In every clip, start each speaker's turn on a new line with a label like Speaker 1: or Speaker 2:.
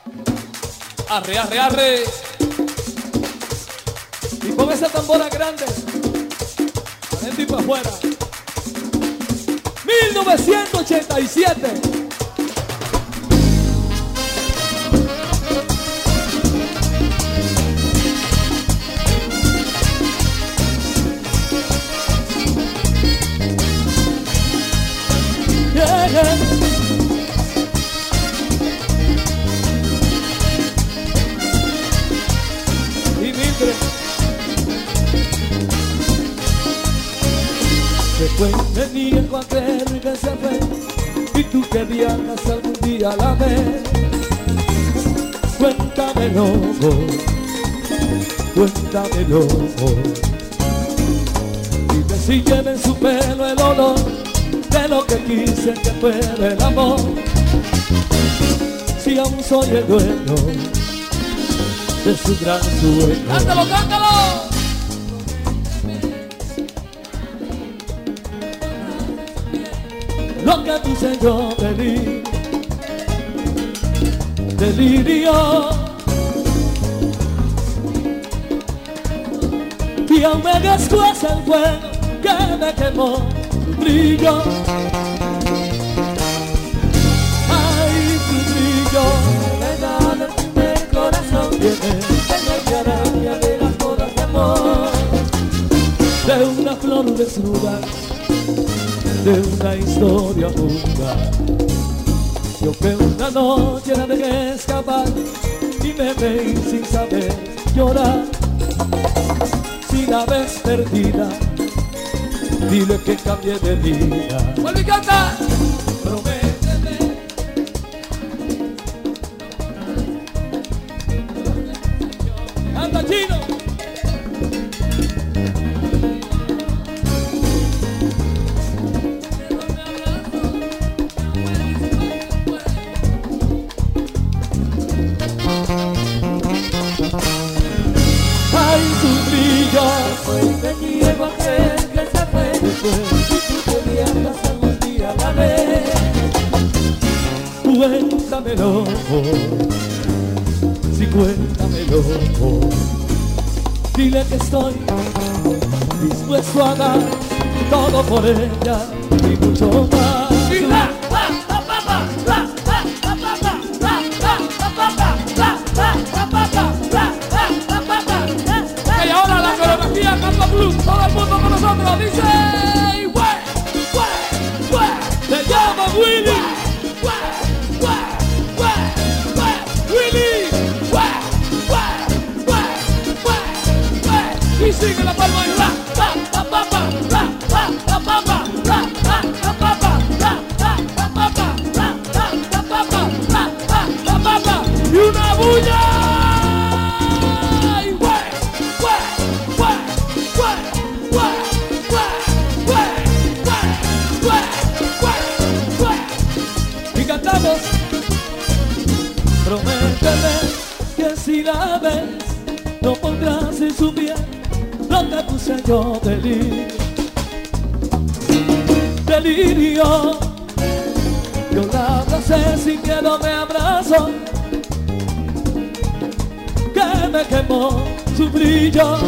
Speaker 1: Arre, arre, arre. Y con esa tambora grande, adentro y para afuera. 1987. Yeah, yeah. Se fue de mí en cualquier y que se fue, y tú que viajas algún día a la vez. Cuéntamelo, cuéntamelo. Dime si lleva en su pelo el olor de lo que quise que fuera el amor. Si aún soy el dueño de su gran sueño. ¡Cántalo, cántalo! Lo que puse yo delirio, y aún me descueza el fuego que me quemó su brillo. Ay, su brillo, la edad del primer corazón viene de la araña de las bodas de amor, de una flor desnuda, de una historia muda. Yo que una noche la dejé escapar y me veí sin saber llorar. Si la ves perdida, dile que cambié de vida. ¡Vuelve y canta! Prométeme. ¡Canta, Chino! Me niego a creer que se fue, y tú que viajas algún día a la vez. Cuéntamelo, sí, cuéntamelo. Dile que estoy dispuesto a dar todo por ella y mucho más. Todo el mundo con nosotros dice se llama Willy, Willy, y sigue la palma y y una bulla. Prométeme que si la ves no pondrás en su piel lo que puse yo delirio. Yo la abracé sin miedo, me abrazo, que me quemó su brillo.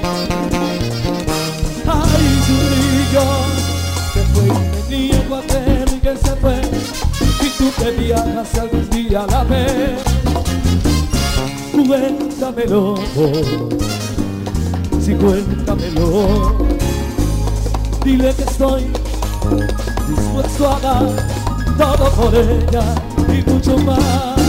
Speaker 1: Ay, su brillo, que fue y me niego a creer que se fue, y tú que viajas algún día a la vez. Cuéntamelo, sí, cuéntamelo. Dile que estoy dispuesto a dar todo por ella y mucho más.